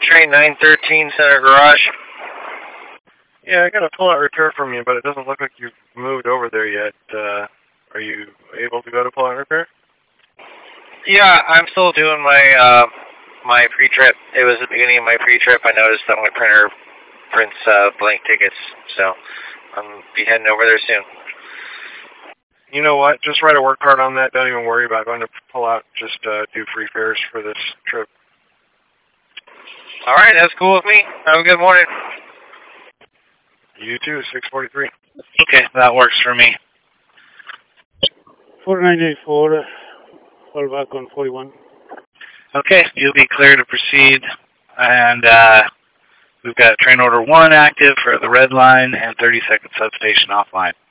train 913 Center Garage. Yeah, I got a pull-out repair from you, but it doesn't look like you've moved over there yet. Are you able to go to pull-out repair? Yeah, I'm still doing my pre-trip. It was the beginning of my pre-trip. I noticed that my printer prints blank tickets, so I'm be heading over there soon. You know what? Just write a work card on that. Don't even worry about going to pull out. Just do free fares for this trip. All right, that's cool with me. Have a good morning. You too, 643. Okay, that works for me. 4984, fall back on 41. Okay, you'll be clear to proceed, and we've got train order 1 active for the red line and 30-second substation offline.